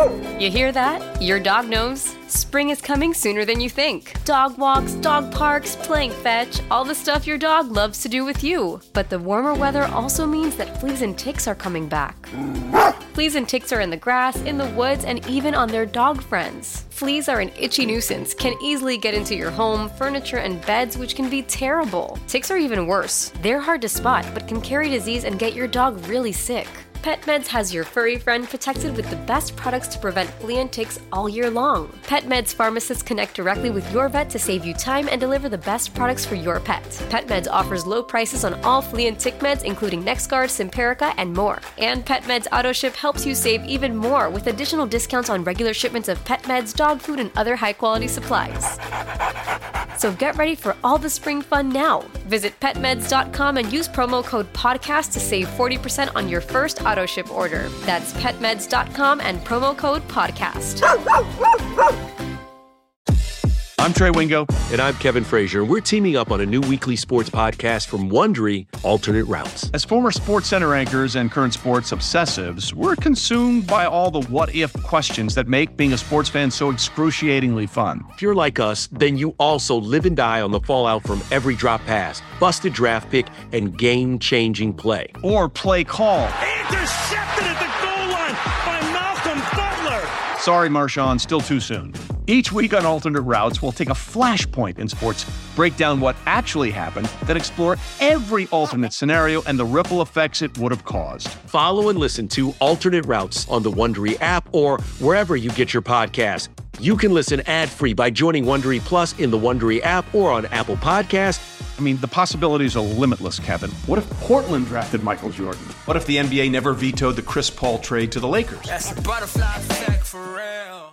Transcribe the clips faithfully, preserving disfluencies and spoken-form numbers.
You hear that? Your dog knows. Spring is coming sooner than you think. Dog walks, dog parks, playing fetch, all the stuff your dog loves to do with you. But the warmer weather also means that fleas and ticks are coming back. Fleas and ticks are in the grass, in the woods, and even on their dog friends. Fleas are an itchy nuisance, can easily get into your home, furniture, and beds, which can be terrible. Ticks are even worse. They're hard to spot, but can carry disease and get your dog really sick. PetMeds has your furry friend protected with the best products to prevent flea and ticks all year long. PetMeds pharmacists connect directly with your vet to save you time and deliver the best products for your pet. PetMeds offers low prices on all flea and tick meds, including NexGard, Simparica, and more. And PetMeds AutoShip helps you save even more with additional discounts on regular shipments of pet meds, dog food, and other high-quality supplies. So get ready for all the spring fun now. Visit pet meds dot com and use promo code podcast to save forty percent on your first auto ship order. That's pet meds dot com and promo code podcast. I'm Trey Wingo. And I'm Kevin Frazier. We're teaming up on a new weekly sports podcast from Wondery, Alternate Routes. As former Sports Center anchors and current sports obsessives, we're consumed by all the what-if questions that make being a sports fan so excruciatingly fun. If you're like us, then you also live and die on the fallout from every drop pass, busted draft pick, and game-changing play. Or play call. Intercepted at the goal line by Malcolm Butler. Sorry, Marshawn, still too soon. Each week on Alternate Routes, we'll take a flashpoint in sports, break down what actually happened, then explore every alternate scenario and the ripple effects it would have caused. Follow and listen to Alternate Routes on the Wondery app or wherever you get your podcasts. You can listen ad-free by joining Wondery Plus in the Wondery app or on Apple Podcasts. I mean, the possibilities are limitless, Kevin. What if Portland drafted Michael Jordan? What if the N B A never vetoed the Chris Paul trade to the Lakers? That's the butterfly effect for real.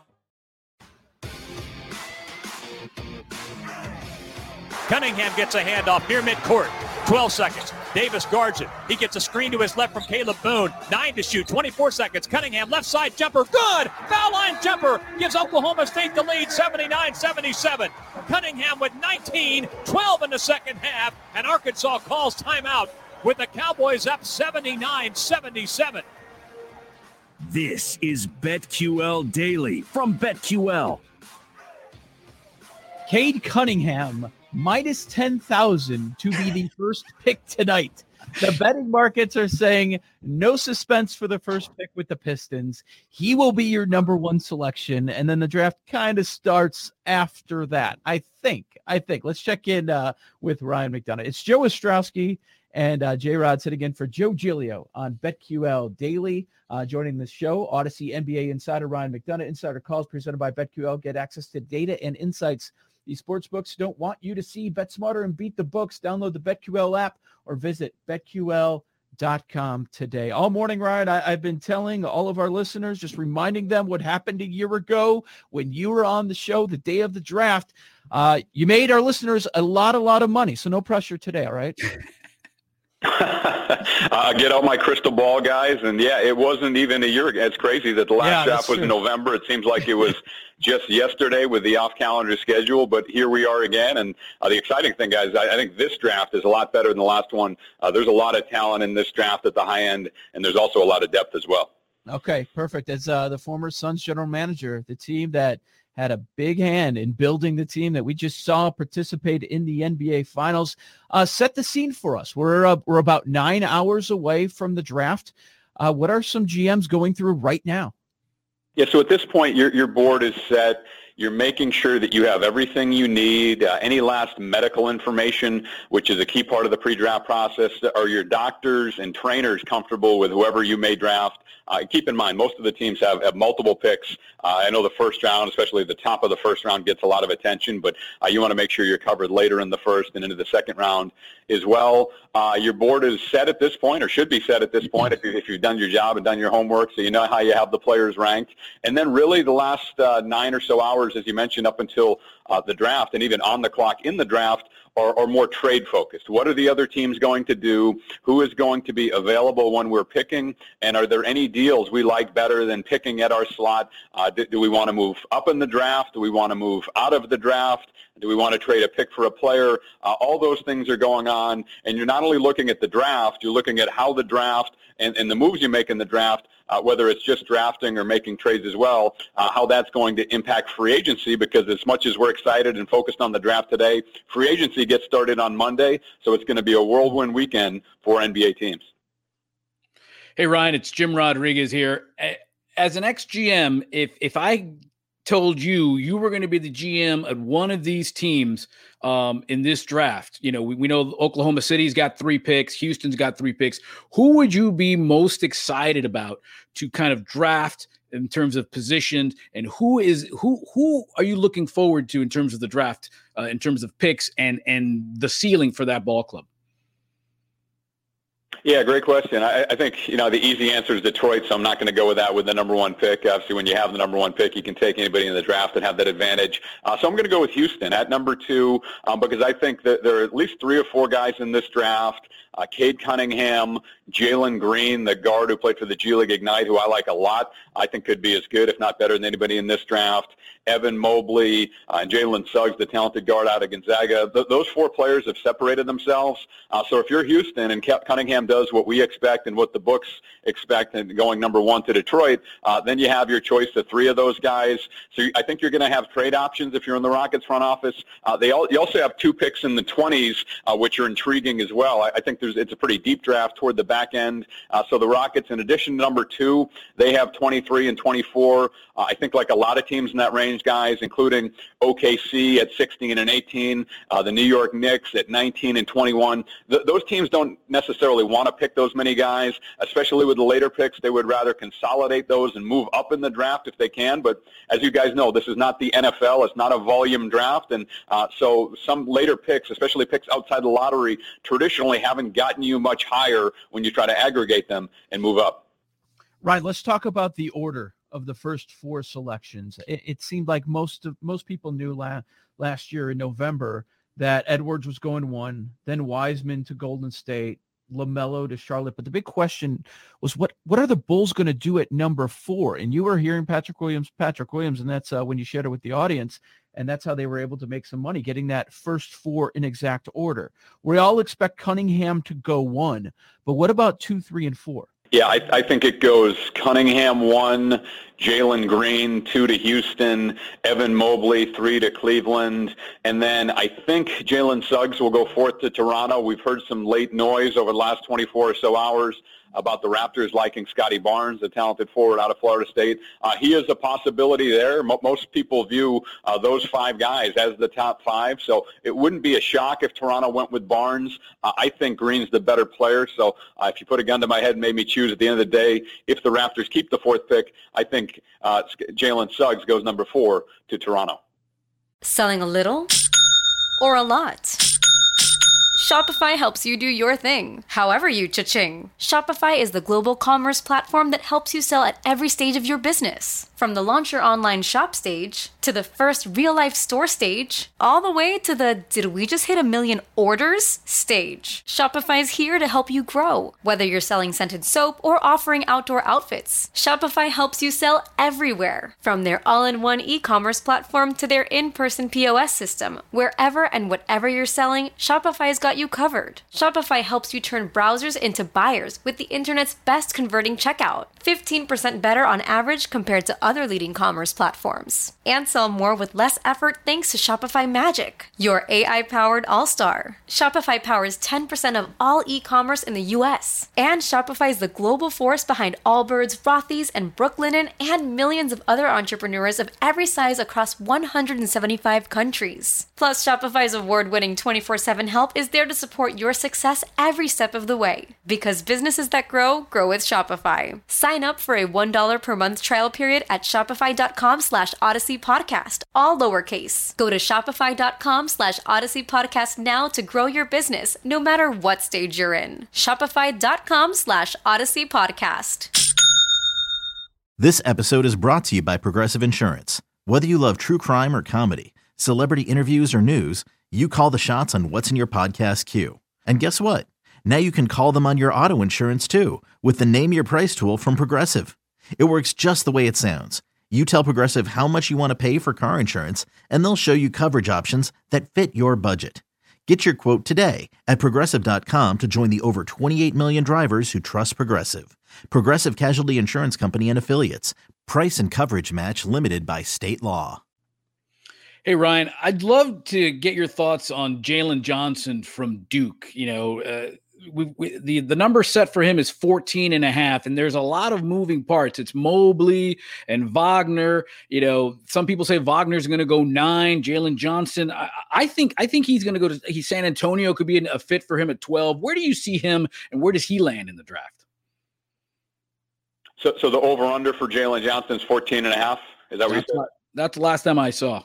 Cunningham gets a handoff near midcourt. twelve seconds. Davis guards it. He gets a screen to his left from Caleb Boone. Nine to shoot. twenty-four seconds. Cunningham left side jumper. Good. Foul line jumper gives Oklahoma State the lead seventy-nine seventy-seven. Cunningham with nineteen. twelve in the second half. And Arkansas calls timeout with the Cowboys up seventy-nine seventy-seven. This is BetQL Daily from BetQL. Cade Cunningham minus ten thousand to be the first pick tonight. The betting markets are saying no suspense for the first pick with the Pistons. He will be your number one selection, and then the draft kind of starts after that. I think. I think. Let's check in uh, with Ryan McDonough. It's Joe Ostrowski and uh, J-Rod sitting in for Joe Giglio on BetQL Daily. Uh, joining the show, Odyssey N B A insider Ryan McDonough. Insider calls presented by BetQL. Get access to data and insights these sports books don't want you to see. Bet smarter and beat the books. Download the BetQL app or visit bet Q L dot com today. All morning, Ryan, I, I've been telling all of our listeners, just reminding them what happened a year ago when you were on the show the day of the draft. Uh, you made our listeners a lot, a lot of money, so no pressure today, all right? uh, get out my crystal ball, guys. And, yeah, it wasn't even a year ago. It's crazy that the last yeah, draft was true. in November. It seems like it was just yesterday with the off-calendar schedule, but here we are again. And uh, the exciting thing, guys, I, I think this draft is a lot better than the last one. Uh, there's a lot of talent in this draft at the high end, and there's also a lot of depth as well. Okay, perfect. As uh, the former Suns general manager, the team that had a big hand in building the team that we just saw participate in the N B A Finals. Uh, set the scene for us. We're uh, we're about nine hours away from the draft. Uh, what are some G Ms going through right now? Yeah, so at this point, your your board is set. You're making sure that you have everything you need, uh, any last medical information, which is a key part of the pre-draft process. Are your doctors and trainers comfortable with whoever you may draft? Uh, keep in mind, most of the teams have, have multiple picks. Uh, I know the first round, especially the top of the first round, gets a lot of attention, but uh, you want to make sure you're covered later in the first and into the second round as well. Uh, your board is set at this point, or should be set at this point, if, you, if you've done your job and done your homework, so you know how you have the players ranked. And then really the last uh, nine or so hours, as you mentioned, up until uh, the draft, and even on the clock in the draft, or, or more trade focused? What are the other teams going to do? Who is going to be available when we're picking? And are there any deals we like better than picking at our slot? Uh, do, do we want to move up in the draft? Do we want to move out of the draft? Do we want to trade a pick for a player? Uh, all those things are going on. And you're not only looking at the draft, you're looking at how the draft and, and the moves you make in the draft, uh, whether it's just drafting or making trades as well, uh, how that's going to impact free agency, because as much as we're excited and focused on the draft today, free agency gets started on Monday, so it's going to be a whirlwind weekend for N B A teams. Hey, Ryan, it's Jim Rodriguez here. As an ex-G M, if if I told you you were going to be the G M at one of these teams um, in this draft, you know, we, we know Oklahoma City's got three picks, Houston's got three picks. Who would you be most excited about to kind of draft in terms of position, and who is who who are you looking forward to in terms of the draft, uh, in terms of picks and and the ceiling for that ball club? Yeah, great question. I, I think, you know, the easy answer is Detroit, so I'm not going to go with that with the number one pick. Obviously, when you have the number one pick, you can take anybody in the draft and have that advantage. Uh, so I'm going to go with Houston at number two um, because I think that there are at least three or four guys in this draft. Uh, Cade Cunningham, Jalen Green, the guard who played for the G League Ignite, who I like a lot, I think could be as good, if not better than anybody in this draft. Evan Mobley, uh, and Jalen Suggs, the talented guard out of Gonzaga. Th- those four players have separated themselves. Uh, so if you're Houston and Cunningham does what we expect and what the books expect and going number one to Detroit, uh, then you have your choice of three of those guys. So I think you're going to have trade options if you're in the Rockets front office. Uh, they all, you also have two picks in the twenties, uh, which are intriguing as well. I, I think there's, it's a pretty deep draft toward the back end. Uh, so the Rockets, in addition to number two, they have twenty-three and twenty-four. Uh, I think like a lot of teams in that range, guys, including O K C at sixteen and eighteen, uh, the New York Knicks at nineteen and twenty-one. Th- those teams don't necessarily want to pick those many guys, especially with the later picks. They would rather consolidate those and move up in the draft if they can. But as you guys know, this is not the N F L. It's not a volume draft. And uh, so some later picks, especially picks outside the lottery, traditionally haven't gotten you much higher when you try to aggregate them and move up. Ryan, let's talk about the order of the first four selections. It, it seemed like most of most people knew la- last year in November that Edwards was going one, then Wiseman to Golden State, LaMelo to Charlotte. But the big question was, what what are the Bulls going to do at number four? And you were hearing Patrick Williams, Patrick Williams, and that's uh, when you shared it with the audience. And that's how they were able to make some money, getting that first four in exact order. We all expect Cunningham to go one, but what about two, three, and four? Yeah, I, I think it goes Cunningham one, Jalen Green two to Houston, Evan Mobley three to Cleveland, and then I think Jalen Suggs will go fourth to Toronto. We've heard some late noise over the last twenty-four or so hours about the Raptors liking Scotty Barnes, the talented forward out of Florida State. Uh, he is a possibility there. Mo- most people view uh, those five guys as the top five, so it wouldn't be a shock if Toronto went with Barnes. Uh, I think Green's the better player, so uh, if you put a gun to my head and made me choose at the end of the day, if the Raptors keep the fourth pick, I think uh, Jalen Suggs goes number four to Toronto. Selling a little or a lot? Shopify helps you do your thing, however you cha-ching. Shopify is the global commerce platform that helps you sell at every stage of your business. From the launch your online shop stage, to the first real-life store stage, all the way to the did we just hit a million orders stage. Shopify's here to help you grow. Whether you're selling scented soap or offering outdoor outfits, Shopify helps you sell everywhere. From their all-in-one e-commerce platform to their in-person P O S system, wherever and whatever you're selling, Shopify's got you covered. Shopify helps you turn browsers into buyers with the internet's best converting checkout. fifteen percent better on average compared to other leading commerce platforms. And sell more with less effort thanks to Shopify Magic, your A I-powered all-star. Shopify powers ten percent of all e-commerce in the U S. And Shopify is the global force behind Allbirds, Rothy's, and Brooklinen, and millions of other entrepreneurs of every size across one hundred seventy-five countries. Plus, Shopify's award-winning twenty-four seven help is there to support your success every step of the way. Because businesses that grow, grow with Shopify. Sign up for a one dollar per month trial period at shopify.com slash Odyssey Podcast, all lowercase. Go to shopify.com slash Odyssey Podcast now to grow your business, no matter what stage you're in. Shopify.com slash Odyssey Podcast. This episode is brought to you by Progressive Insurance. Whether you love true crime or comedy, celebrity interviews or news, You call the shots on what's in your podcast queue. And guess what? Now you can call them on your auto insurance too with the Name Your Price tool from Progressive. It works just the way it sounds. You tell Progressive how much you want to pay for car insurance, and they'll show you coverage options that fit your budget. Get your quote today at Progressive dot com to join the over twenty-eight million drivers who trust Progressive. Progressive Casualty Insurance Company and Affiliates. Price and coverage match limited by state law. Hey, Ryan, I'd love to get your thoughts on Jalen Johnson from Duke. You know, uh, we, we, the, the number set for him is fourteen and a half, and there's a lot of moving parts. It's Mobley and Wagner. You know, some people say Wagner's going to go nine. Jalen Johnson, I, I think I think he's going to go to he, San Antonio could be a fit for him at twelve. Where do you see him, and where does he land in the draft? So, so the over-under for Jalen Johnson is fourteen and a half? Is that what that's you said? Not, that's the last time I saw.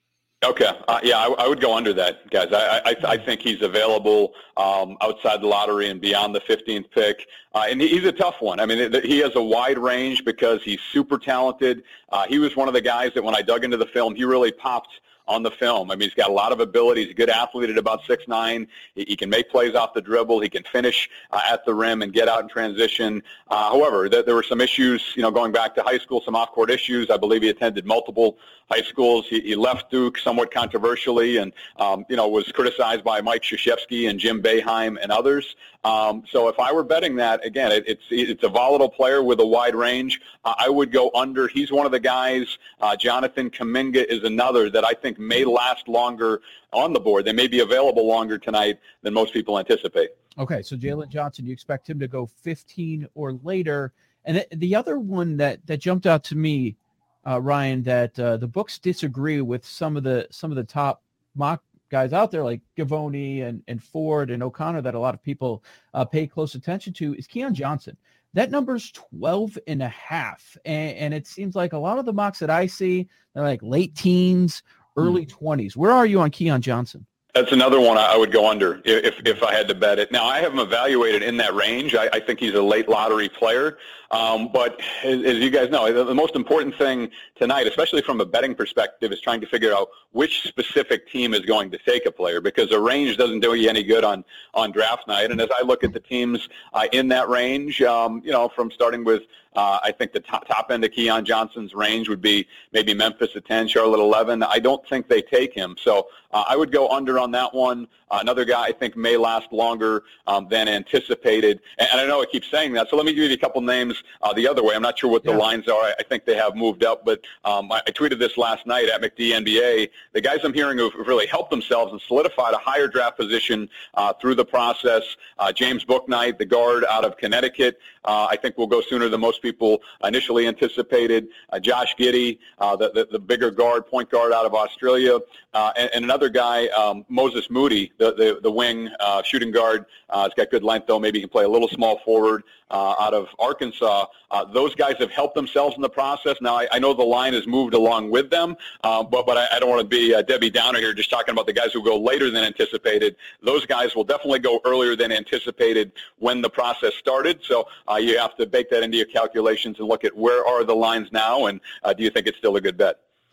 Okay. Uh, yeah, I, I would go under that, guys. I, I, I think he's available um, outside the lottery and beyond the fifteenth pick. Uh, and he's a tough one. I mean, he has a wide range because he's super talented. Uh, he was one of the guys that when I dug into the film, he really popped on the film. I mean, he's got a lot of ability. He's a good athlete at about six nine. He, he can make plays off the dribble. He can finish uh, at the rim and get out in transition. Uh, however, there, there were some issues, you know, going back to high school, some off-court issues. I believe he attended multiple high schools. He, he left Duke somewhat controversially and, um, you know, was criticized by Mike Krzyzewski and Jim Boeheim and others. Um, so if I were betting that, again, it, it's it's a volatile player with a wide range. Uh, I would go under. He's one of the guys. Uh, Jonathan Kuminga is another that I think may last longer on the board. They may be available longer tonight than most people anticipate. Okay, so Jalen Johnson, you expect him to go fifteen or later. And th- the other one that, that jumped out to me, uh, Ryan, that uh, the books disagree with some of the some of the top mock guys out there like Gavoni and, and Ford and O'Connor that a lot of people uh, pay close attention to is Keon Johnson. That number's twelve and a half. And, and it seems like a lot of the mocks that I see, they're like late teens, early twenties. Where are you on Keon Johnson? That's another one I would go under if if I had to bet it. Now, I have him evaluated in that range. I, I think he's a late lottery player. Um, but as, as you guys know, the, the most important thing tonight, especially from a betting perspective, is trying to figure out which specific team is going to take a player, because a range doesn't do you any good on, on draft night. And as I look at the teams uh, in that range, um, you know, from starting with Uh, I think the top, top end of Keon Johnson's range would be maybe Memphis at ten, Charlotte eleven. I don't think they take him. So uh, I would go under on that one. Uh, another guy I think may last longer um, than anticipated. And, and I know I keep saying that. So let me give you a couple names uh, the other way. I'm not sure what the yeah. lines are. I, I think they have moved up. But um, I, I tweeted this last night at McD N B A. The guys I'm hearing who've really helped themselves and solidified a higher draft position uh, through the process. Uh, James Bouknight, the guard out of Connecticut, uh, I think will go sooner than most people initially anticipated. Uh, Josh Giddey, uh, the, the, the bigger guard, point guard out of Australia. Uh, and, and another guy, um, Moses Moody, the, the, the wing uh, shooting guard. Uh, he's got good length, though. Maybe he can play a little small forward uh, out of Arkansas. Uh, those guys have helped themselves in the process. Now, I, I know the line has moved along with them, uh, but, but I, I don't want to be uh, Debbie Downer here just talking about the guys who go later than anticipated. Those guys will definitely go earlier than anticipated when the process started. So uh, you have to bake that into your calculations and look at where are the lines now, and uh, do you think it's still a good bet?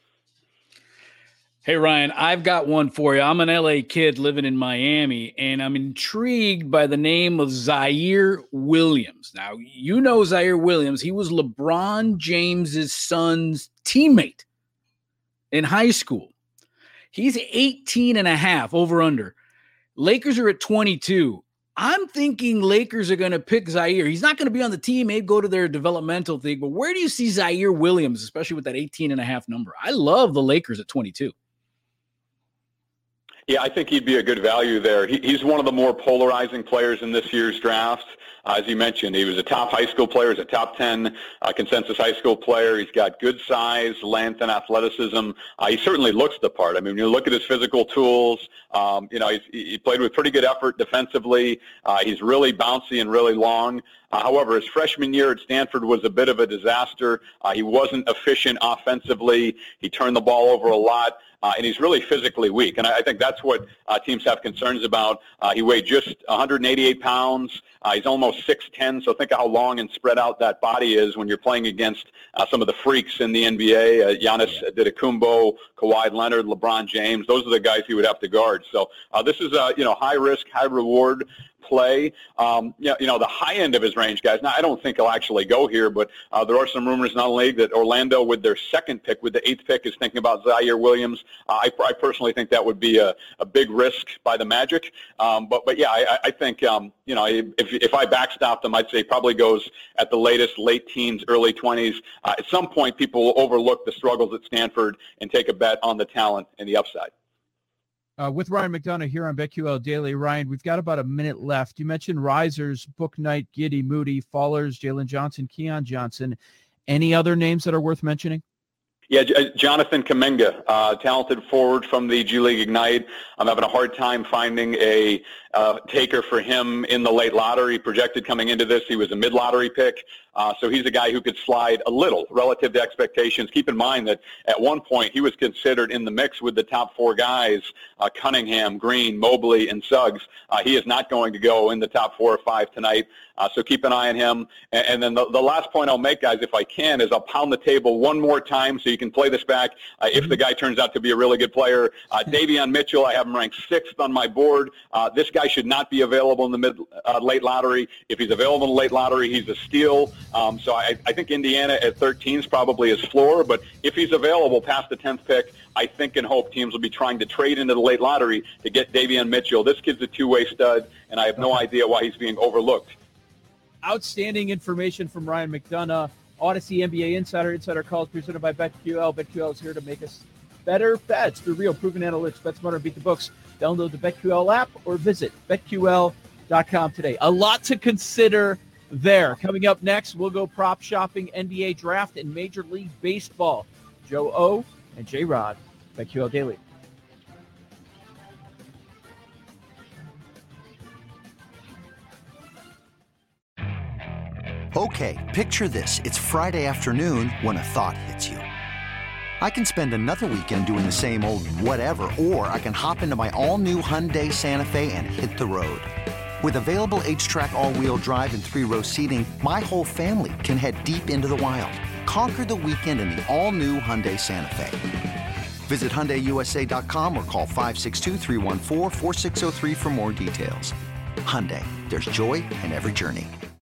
Hey, Ryan, I've got one for you. I'm an L A kid living in Miami, and I'm intrigued by the name of Zaire Williams. Now, you know Zaire Williams. He was LeBron James's son's teammate in high school. He's eighteen and a half, over under. Lakers are at twenty-two. I'm thinking Lakers are going to pick Zaire. He's not going to be on the team. Maybe go to their developmental thing. But where do you see Zaire Williams, especially with that eighteen and a half number? I love the Lakers at twenty-two. Yeah, I think he'd be a good value there. He, he's one of the more polarizing players in this year's draft. Uh, as you mentioned, he was a top high school player. He's a top ten uh, consensus high school player. He's got good size, length, and athleticism. Uh, he certainly looks the part. I mean, when you look at his physical tools, um, you know, he's, he played with pretty good effort defensively. Uh, he's really bouncy and really long. Uh, however, his freshman year at Stanford was a bit of a disaster. Uh, he wasn't efficient offensively. He turned the ball over a lot. Uh, and he's really physically weak. And I, I think that's what uh, teams have concerns about. Uh, he weighed just one hundred eighty-eight pounds. Uh, he's almost almost six ten, so think of how long and spread out that body is when you're playing against uh, some of the freaks in the N B A, uh, Giannis Antetokounmpo, Kawhi Leonard, LeBron James. Those are the guys he would have to guard. So uh, this is a, you know, high risk, high reward play. Um, you, know, you know, the high end of his range, guys. Now, I don't think he'll actually go here, but uh, there are some rumors in the league that Orlando, with their second pick, with the eighth pick, is thinking about Zaire Williams. Uh, I, I personally think that would be a, a big risk by the Magic. Um, but, but yeah, I, I think, um, you know, if, if I backstopped him, I'd say probably goes at the latest late teens, early twenties. Uh, at some point, people will overlook the struggles at Stanford and take a bet on the talent and the upside. Uh, with Ryan McDonough here on BetQL Daily. Ryan, we've got about a minute left. You mentioned risers, Book Knight, Giddey, Moody, Fallers, Jalen Johnson, Keon Johnson. Any other names that are worth mentioning? Yeah, J- Jonathan Kuminga, uh, talented forward from the G League Ignite. I'm having a hard time finding a uh, taker for him in the late lottery. Projected coming into this, he was a mid-lottery pick. Uh, so he's a guy who could slide a little relative to expectations. Keep in mind that at one point he was considered in the mix with the top four guys, uh, Cunningham, Green, Mobley, and Suggs. Uh, he is not going to go in the top four or five tonight. Uh, so keep an eye on him. And, and then the, the last point I'll make, guys, if I can, is I'll pound the table one more time so you can play this back uh, if the guy turns out to be a really good player. Uh, Davion Mitchell, I have him ranked sixth on my board. Uh, this guy should not be available in the mid uh, late lottery. If he's available in the late lottery, he's a steal. Um, so I, I think Indiana at thirteen is probably his floor. But if he's available past the tenth pick, I think and hope teams will be trying to trade into the late lottery to get Davion Mitchell. This kid's a two-way stud, and I have no idea why he's being overlooked. Outstanding information from Ryan McDonough, Odyssey N B A Insider. Insider calls presented by BetQL. BetQL is here to make us better bets through real proven analytics. Bet smarter, beat the books. Download the BetQL app or visit bet Q L dot com today. A lot to consider there. Coming up next, we'll go prop shopping, N B A draft, and Major League Baseball. Joe O and J Rod, BetQL Daily. Okay, picture this. It's Friday afternoon when a thought hits you. I can spend another weekend doing the same old whatever, or I can hop into my all-new Hyundai Santa Fe and hit the road. With available H-Track all-wheel drive and three-row seating, my whole family can head deep into the wild. Conquer the weekend in the all-new Hyundai Santa Fe. Visit Hyundai U S A dot com or call five six two, three one four, four six zero three for more details. Hyundai, there's joy in every journey.